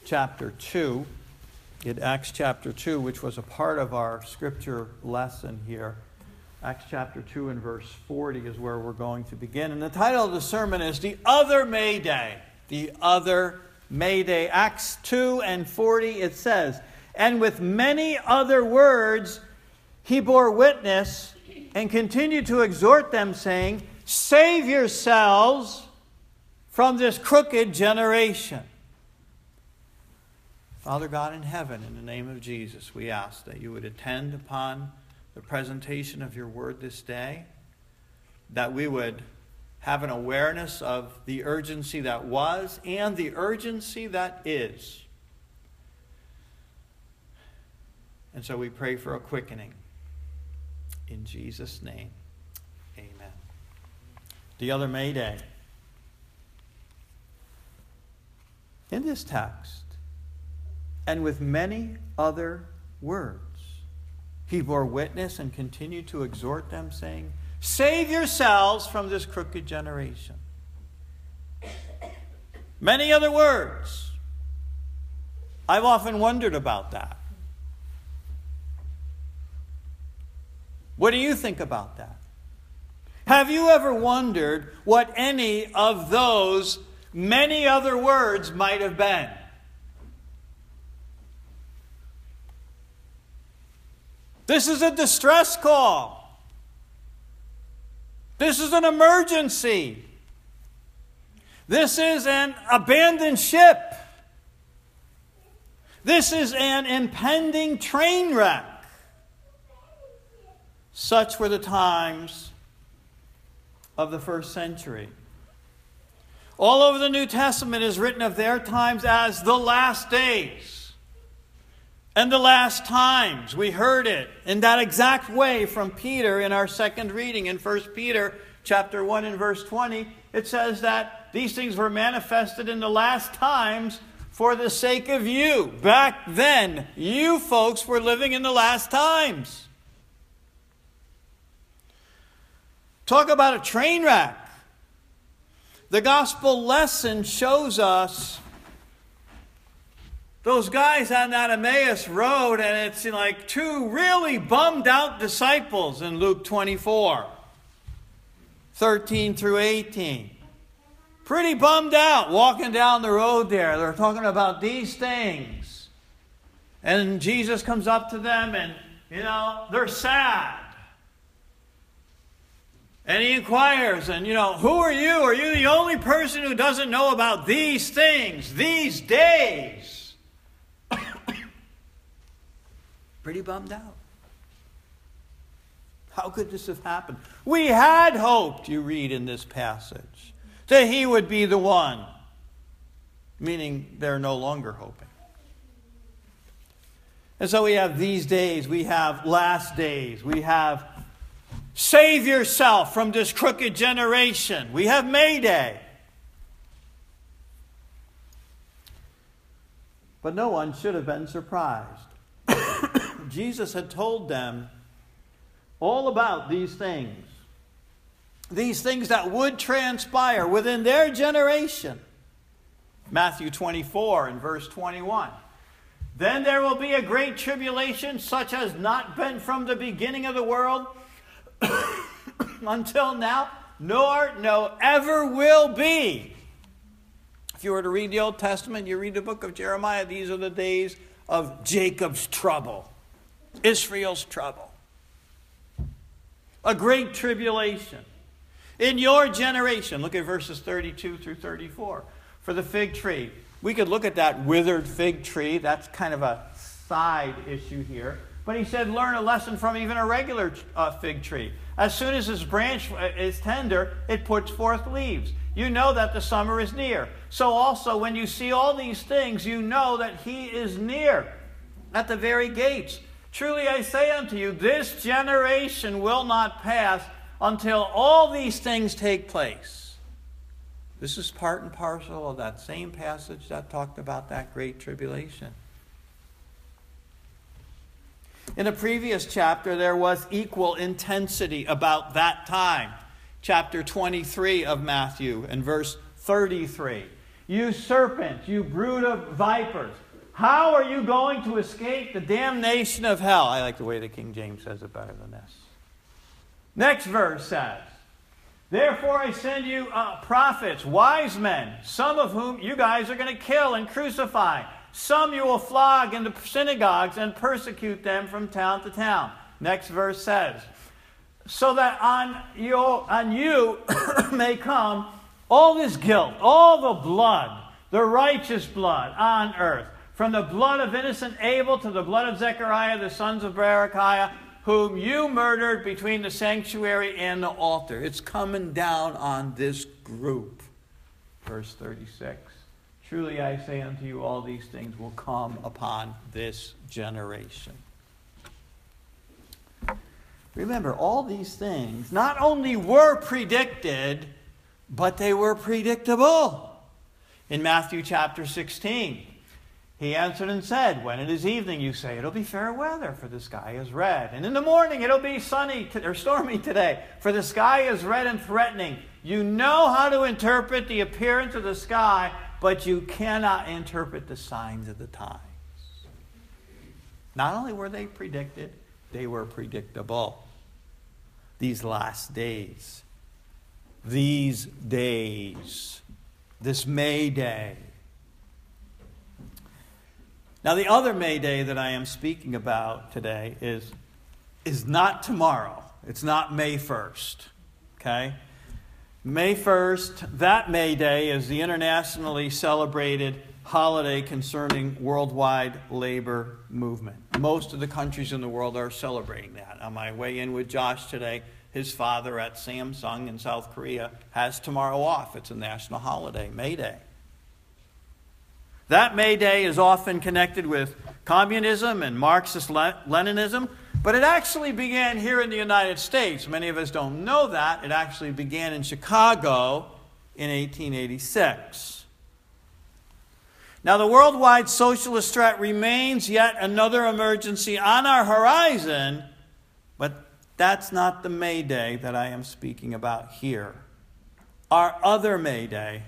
chapter 2. In Acts chapter 2, which was a part of our scripture lesson here. Acts chapter 2 and verse 40 is where we're going to begin. And the title of the sermon is The Other May Day. The Other May Day. Acts 2 and 40, it says, "And with many other words he bore witness and continued to exhort them, saying, Save yourselves from this crooked generation." Father God in heaven, in the name of Jesus, we ask that you would attend upon the presentation of your word this day, that we would have an awareness of the urgency that was and the urgency that is. And so we pray for a quickening. In Jesus' name, amen. The other May Day. In this text, and with many other words, he bore witness and continued to exhort them, saying, Save yourselves from this crooked generation. Many other words. I've often wondered about that. What do you think about that? Have you ever wondered what any of those many other words might have been? This is a distress call. This is an emergency. This is an abandoned ship. This is an impending train wreck. Such were the times of the first century. All over the New Testament is written of their times as the last days. And the last times. We heard it in that exact way from Peter in our second reading in 1 Peter chapter 1 and verse 20. It says that these things were manifested in the last times for the sake of you. Back then, you folks were living in the last times. Talk about a train wreck. The gospel lesson shows us those guys on that Emmaus road, and it's like two really bummed out disciples in Luke 24, 13 through 18. Pretty bummed out walking down the road there. They're talking about these things. And Jesus comes up to them and, they're sad. And he inquires, and, who are you? Are you the only person who doesn't know about these things, these days? Pretty bummed out. How could this have happened? We had hoped, you read in this passage, that he would be the one. Meaning they're no longer hoping. And so we have these days, we have last days, we have save yourself from this crooked generation. We have May Day. But no one should have been surprised. Jesus had told them all about these things that would transpire within their generation. Matthew 24 and verse 21. Then there will be a great tribulation such as not been from the beginning of the world until now, nor ever will be. If you were to read the Old Testament, you read the book of Jeremiah, these are the days of Jacob's trouble, Israel's trouble. A great tribulation. In your generation, look at verses 32 through 34. For the fig tree, we could look at that withered fig tree. That's kind of a side issue here. But he said, learn a lesson from even a regular fig tree. As soon as its branch is tender, it puts forth leaves. You know that the summer is near. So also, when you see all these things, you know that he is near, at the very gates. Truly I say unto you, this generation will not pass until all these things take place. This is part and parcel of that same passage that talked about that great tribulation. In a previous chapter, there was equal intensity about that time. Chapter 23 of Matthew and verse 33. You serpents, you brood of vipers, how are you going to escape the damnation of hell? I like the way the King James says it better than this. Next verse says, therefore I send you prophets, wise men, some of whom you guys are going to kill and crucify. Some you will flog in the synagogues and persecute them from town to town. Next verse says, so that on you may come all this guilt, all the blood, the righteous blood on earth, from the blood of innocent Abel to the blood of Zechariah, the sons of Berechiah, whom you murdered between the sanctuary and the altar. It's coming down on this group. Verse 36. Truly I say unto you, all these things will come upon this generation. Remember, all these things not only were predicted, but they were predictable. In Matthew chapter 16, he answered and said, when it is evening, you say, it'll be fair weather, for the sky is red. And in the morning, it'll be sunny or stormy today, for the sky is red and threatening. You know how to interpret the appearance of the sky, but you cannot interpret the signs of the times. Not only were they predicted, they were predictable. These last days. These days. This May Day. Now, the other May Day that I am speaking about today is not tomorrow. It's not May 1st. Okay? May 1st, that May Day, is the internationally celebrated holiday concerning worldwide labor movement. Most of the countries in the world are celebrating that. On my way in with Josh today, his father at Samsung in South Korea has tomorrow off. It's a national holiday, May Day. That May Day is often connected with communism and Marxist-Leninism, but it actually began here in the United States. Many of us don't know that. It actually began in Chicago in 1886. Now, the worldwide socialist threat remains yet another emergency on our horizon, but that's not the May Day that I am speaking about here. Our other May Day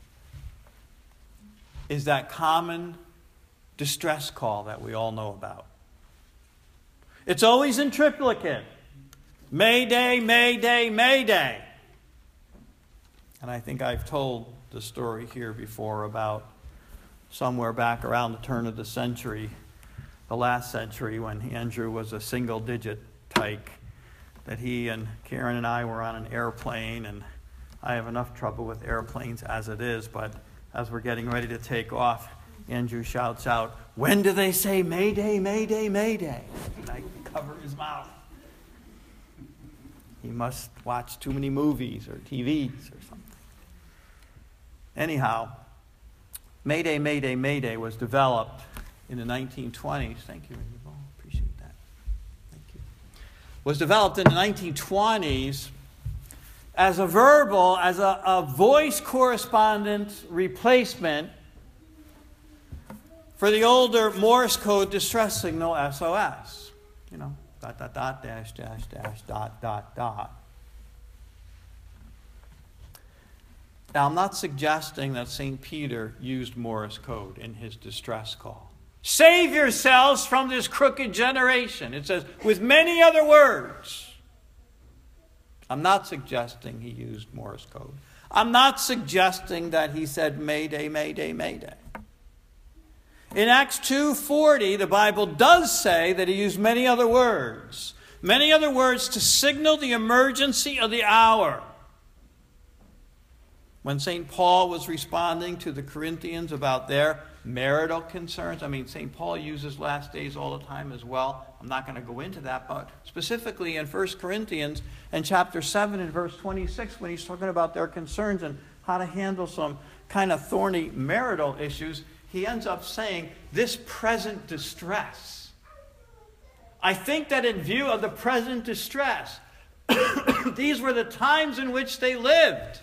is that common distress call that we all know about. It's always in triplicate. May Day, May Day, May Day. And I think I've told the story here before about somewhere back around the turn of the century, the last century, when Andrew was a single-digit tyke, that he and Karen and I were on an airplane, and I have enough trouble with airplanes as it is, but as we're getting ready to take off, Andrew shouts out, when do they say May Day, May Day, May Day? And I cover his mouth. He must watch too many movies or TVs or something. Anyhow, May Day, May Day, May Day was developed in the 1920s. Thank you, Randy Ball. Appreciate that. Thank you. Was developed in the 1920s as a verbal, as a voice correspondence replacement for the older Morse code distress signal SOS. You know, ... dash, dash, dash, ... Now, I'm not suggesting that St. Peter used Morse code in his distress call. Save yourselves from this crooked generation. It says, with many other words. I'm not suggesting he used Morse code. I'm not suggesting that he said Mayday, Mayday, Mayday. In Acts 2:40, the Bible does say that he used many other words to signal the emergency of the hour. When St. Paul was responding to the Corinthians about their marital concerns, St. Paul uses last days all the time as well. I'm not going to go into that, but specifically in 1 Corinthians and chapter 7 and verse 26, when he's talking about their concerns and how to handle some kind of thorny marital issues, he ends up saying, this present distress. I think that in view of the present distress, these were the times in which they lived.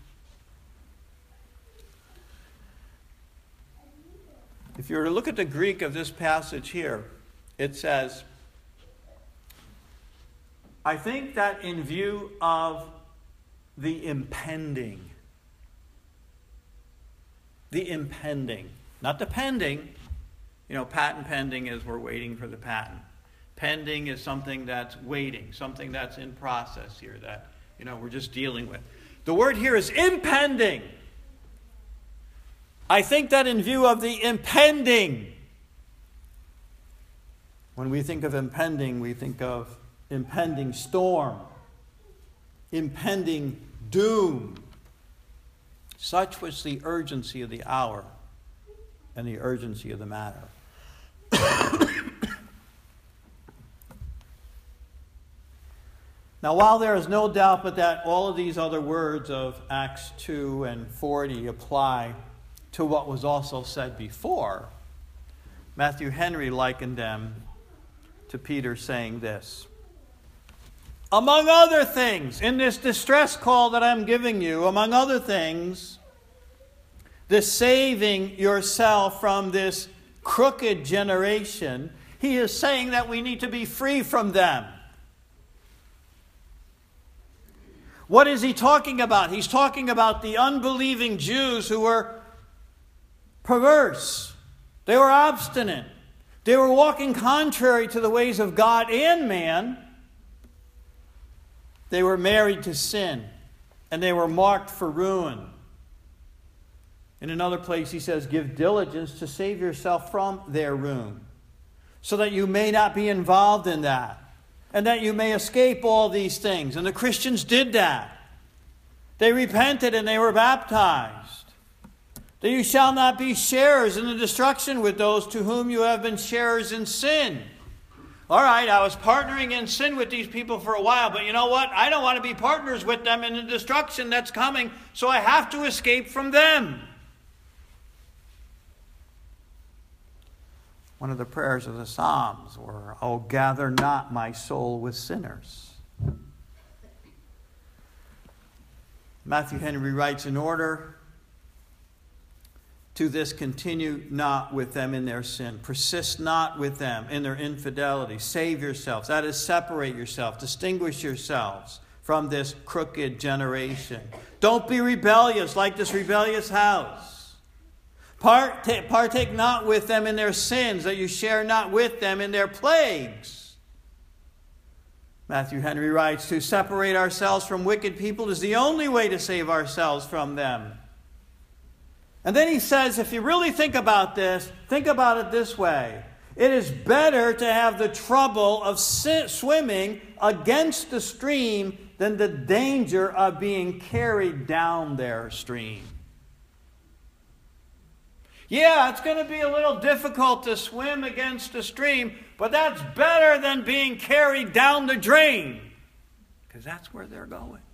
If you were to look at the Greek of this passage here, it says, I think that in view of the impending, the impending. Not the pending. You know, patent pending is we're waiting for the patent. Pending is something that's waiting, something that's in process here that, you know, we're just dealing with. The word here is impending. I think that in view of the impending, when we think of impending, we think of impending storm, impending doom. Such was the urgency of the hour and the urgency of the matter. Now, while there is no doubt but that all of these other words of Acts 2 and 40 apply to what was also said before, Matthew Henry likened them to Peter saying this: among other things, in this distress call that I'm giving you, among other things, this saving yourself from this crooked generation, he is saying that we need to be free from them. What is he talking about? He's talking about the unbelieving Jews who were perverse. They were obstinate. They were walking contrary to the ways of God and man. They were married to sin, and they were marked for ruin. In another place he says, give diligence to save yourself from their ruin, so that you may not be involved in that, and that you may escape all these things. And the Christians did that. They repented and they were baptized. That you shall not be sharers in the destruction with those to whom you have been sharers in sin. All right, I was partnering in sin with these people for a while, but you know what? I don't want to be partners with them in the destruction that's coming, so I have to escape from them. One of the prayers of the Psalms were, oh, gather not my soul with sinners. Matthew Henry writes, in order to this, continue not with them in their sin. Persist not with them in their infidelity. Save yourselves. That is, separate yourself. Distinguish yourselves from this crooked generation. Don't be rebellious like this rebellious house. Partake not with them in their sins, that you share not with them in their plagues. Matthew Henry writes, to separate ourselves from wicked people is the only way to save ourselves from them. And then he says, if you really think about this, think about it this way. It is better to have the trouble of swimming against the stream than the danger of being carried down their stream. Yeah, it's going to be a little difficult to swim against the stream, but that's better than being carried down the drain, because that's where they're going.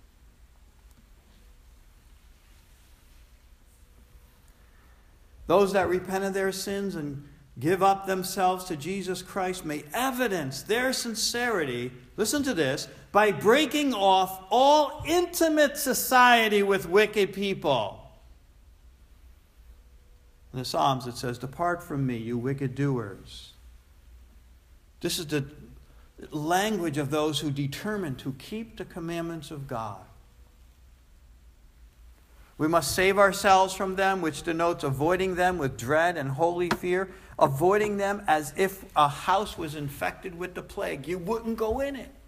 Those that repent of their sins and give up themselves to Jesus Christ may evidence their sincerity, listen to this, by breaking off all intimate society with wicked people. In the Psalms it says, depart from me, you wicked doers. This is the language of those who determine to keep the commandments of God. We must save ourselves from them, which denotes avoiding them with dread and holy fear, avoiding them as if a house was infected with the plague. You wouldn't go in it.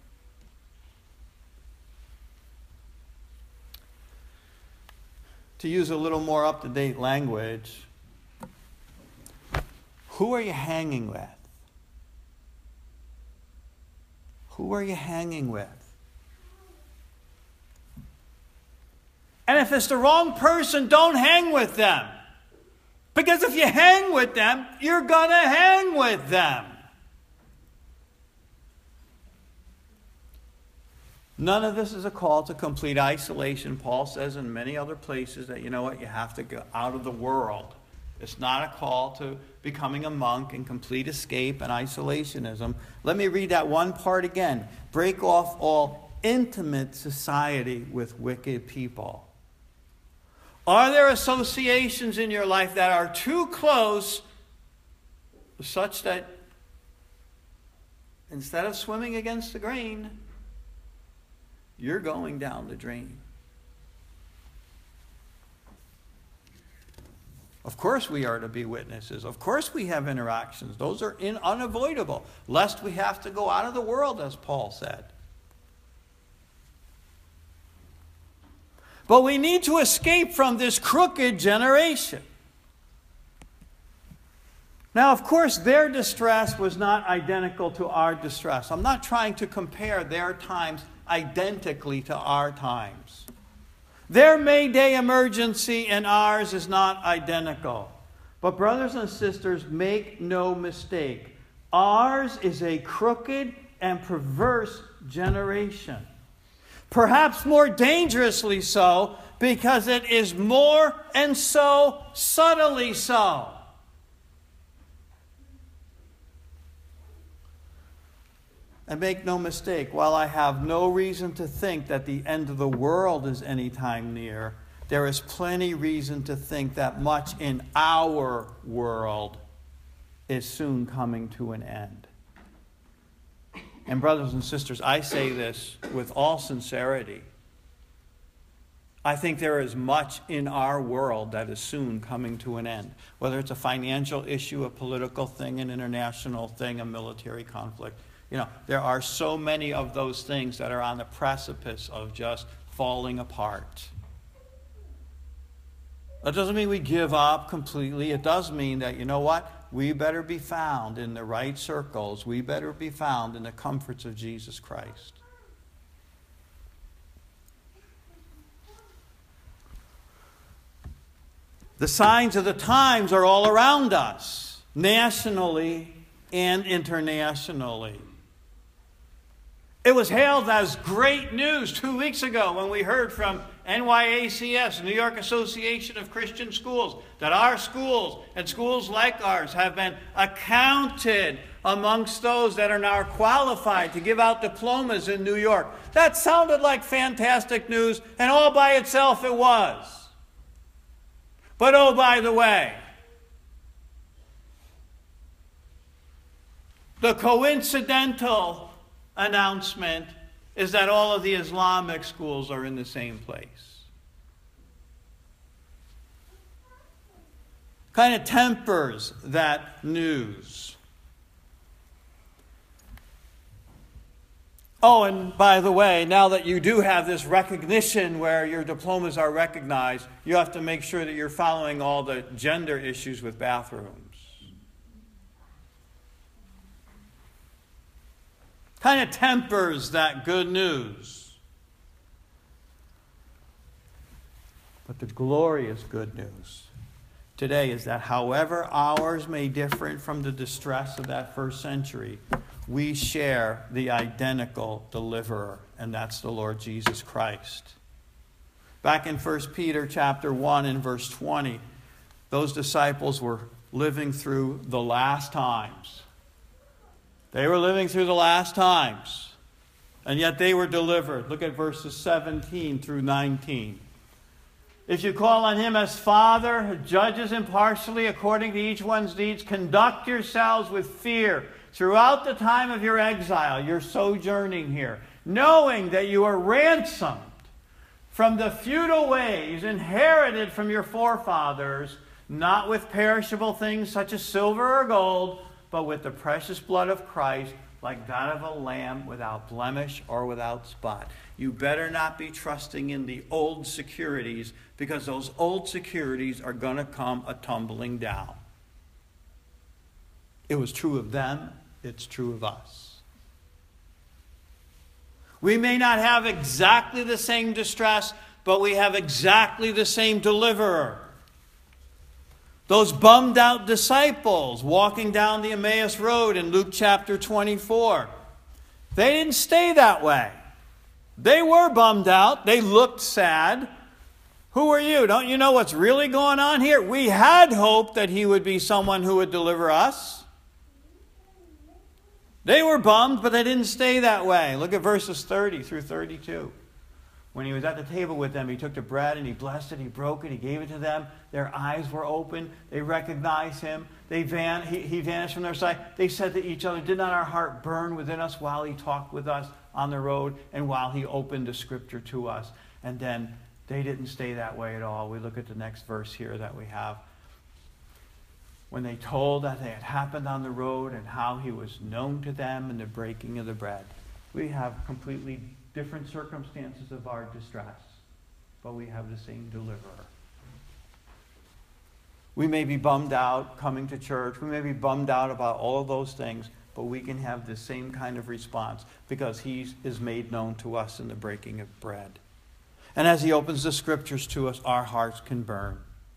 To use a little more up-to-date language, who are you hanging with? Who are you hanging with? And if it's the wrong person, don't hang with them. Because if you hang with them, you're going to hang with them. None of this is a call to complete isolation. Paul says in many other places that, you know what, you have to go out of the world. It's not a call to becoming a monk and complete escape and isolationism. Let me read that one part again. Break off all intimate society with wicked people. Are there associations in your life that are too close such that instead of swimming against the grain, you're going down the drain? Of course we are to be witnesses. Of course we have interactions. Those are unavoidable, lest we have to go out of the world, as Paul said. But we need to escape from this crooked generation. Now, of course, their distress was not identical to our distress. I'm not trying to compare their times identically to our times. Their May Day emergency and ours is not identical. But brothers and sisters, make no mistake. Ours is a crooked and perverse generation. Perhaps more dangerously so, because it is more and so subtly so. And make no mistake, while I have no reason to think that the end of the world is any time near, there is plenty reason to think that much in our world is soon coming to an end. And brothers and sisters, I say this with all sincerity. I think there is much in our world that is soon coming to an end. Whether it's a financial issue, a political thing, an international thing, a military conflict. There are so many of those things that are on the precipice of just falling apart. That doesn't mean we give up completely. It does mean that, we better be found in the right circles. We better be found in the comforts of Jesus Christ. The signs of the times are all around us, nationally and internationally. It was hailed as great news 2 weeks ago when we heard from NYACS, New York Association of Christian Schools, that our schools and schools like ours have been accounted amongst those that are now qualified to give out diplomas in New York. That sounded like fantastic news, and all by itself it was. But oh, by the way, the coincidental announcement is that all of the Islamic schools are in the same place. Kind of tempers that news. Oh, and by the way, now that you do have this recognition where your diplomas are recognized, you have to make sure that you're following all the gender issues with bathrooms. Kind of tempers that good news. But the glorious good news today is that however ours may differ from the distress of that first century, we share the identical deliverer, and that's the Lord Jesus Christ. Back in 1 Peter chapter 1 and verse 20, those disciples were living through the last times. They were living through the last times, and yet they were delivered. Look at verses 17 through 19. If you call on him as Father, who judges impartially according to each one's deeds, conduct yourselves with fear throughout the time of your exile, your sojourning here, knowing that you are ransomed from the futile ways inherited from your forefathers, not with perishable things such as silver or gold, but with the precious blood of Christ, like that of a lamb without blemish or without spot. You better not be trusting in the old securities, because those old securities are going to come a-tumbling down. It was true of them. It's true of us. We may not have exactly the same distress, but we have exactly the same deliverer. Those bummed out disciples walking down the Emmaus Road in Luke chapter 24, they didn't stay that way. They were bummed out. They looked sad. Who are you? Don't you know what's really going on here? We had hoped that he would be someone who would deliver us. They were bummed, but they didn't stay that way. Look at verses 30 through 32. When he was at the table with them, he took the bread and he blessed it, he broke it, he gave it to them. Their eyes were open. They recognized him. He vanished from their sight. They said to each other, did not our heart burn within us while he talked with us on the road and while he opened the scripture to us? And then they didn't stay that way at all. We look at the next verse here that we have. when they told that they had happened on the road and how he was known to them in the breaking of the bread. We have completely different circumstances of our distress, but we have the same deliverer. We may be bummed out coming to church. We may be bummed out about all of those things, but we can have the same kind of response because he is made known to us in the breaking of bread. And as he opens the scriptures to us, our hearts can burn.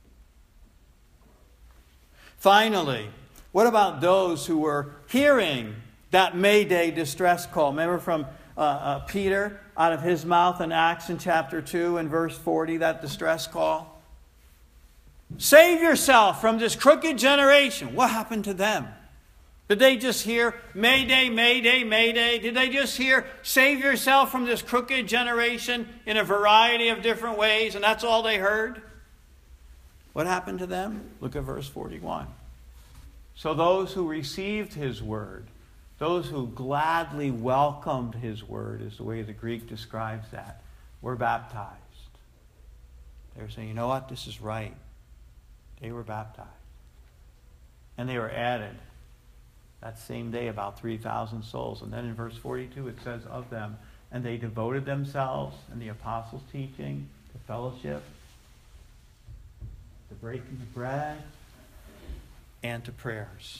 Finally, what about those who were hearing that Mayday distress call? Remember from Peter, out of his mouth in Acts in chapter 2 and verse 40, that distress call? Save yourself from this crooked generation. What happened to them? Did they just hear Mayday, Mayday, Mayday? Did they just hear save yourself from this crooked generation in a variety of different ways, and that's all they heard? What happened to them? Look at verse 41. So those who received his word, those who gladly welcomed his word, is the way the Greek describes that, were baptized. They were saying, you know what, this is right. They were baptized. And they were added that same day about 3,000 souls. And then in verse 42 it says of them, and they devoted themselves in the apostles' teaching, to fellowship, to breaking the bread, and to prayers.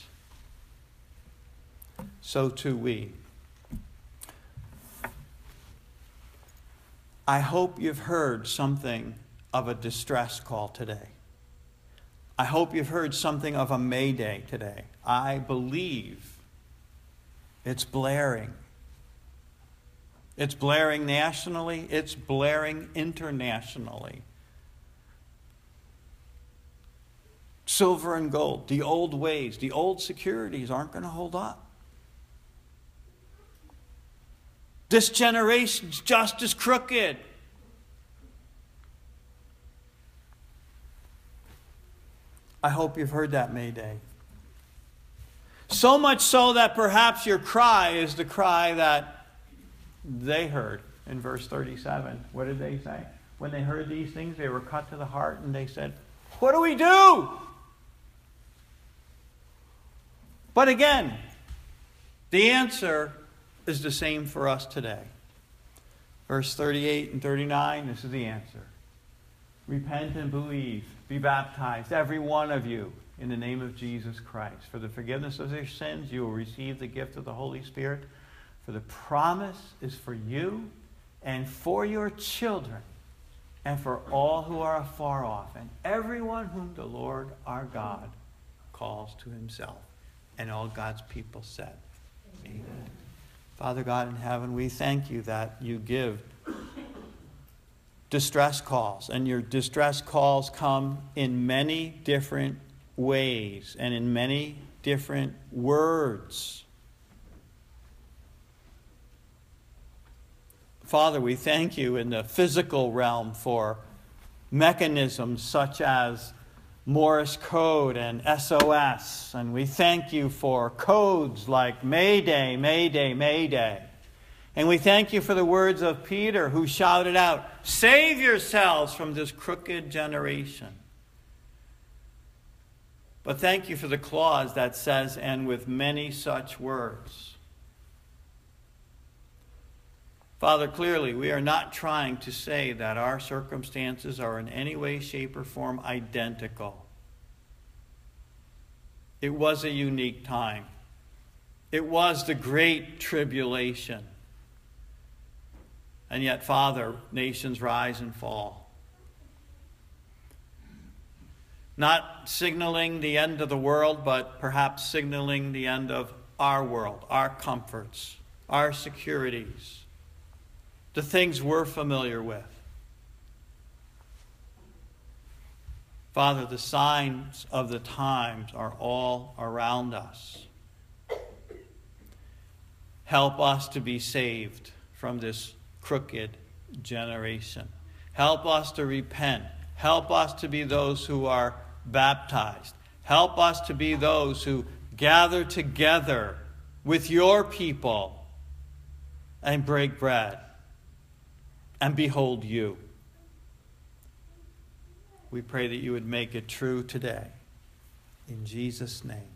So too we. I hope you've heard something of a distress call today. I hope you've heard something of a Mayday today. I believe it's blaring. It's blaring nationally. It's blaring internationally. Silver and gold, the old ways, the old securities aren't going to hold up. This generation's just as crooked. I hope you've heard that Mayday. So much so that perhaps your cry is the cry that they heard in verse 37. What did they say? When they heard these things, they were cut to the heart and they said, what do we do? But again, the answer is the same for us today. Verse 38 and 39, this is the answer. Repent and believe. Be baptized, every one of you, in the name of Jesus Christ. For the forgiveness of your sins, you will receive the gift of the Holy Spirit. For the promise is for you and for your children and for all who are afar off and everyone whom the Lord our God calls to himself. And all God's people said, amen. Father God in heaven, we thank you that you give distress calls. And your distress calls come in many different ways and in many different words. Father, we thank you in the physical realm for mechanisms such as Morse code and SOS. And we thank you for codes like Mayday, Mayday, Mayday. And we thank you for the words of Peter who shouted out, save yourselves from this crooked generation. But thank you for the clause that says, and with many such words. Father, clearly we are not trying to say that our circumstances are in any way, shape, or form identical. It was a unique time. It was the great tribulation. And yet, Father, nations rise and fall. Not signaling the end of the world, but perhaps signaling the end of our world, our comforts, our securities, the things we're familiar with. Father, the signs of the times are all around us. Help us to be saved from this crooked generation. Help us to repent. Help us to be those who are baptized. Help us to be those who gather together with your people and break bread and behold you. We pray that you would make it true today. In Jesus' name.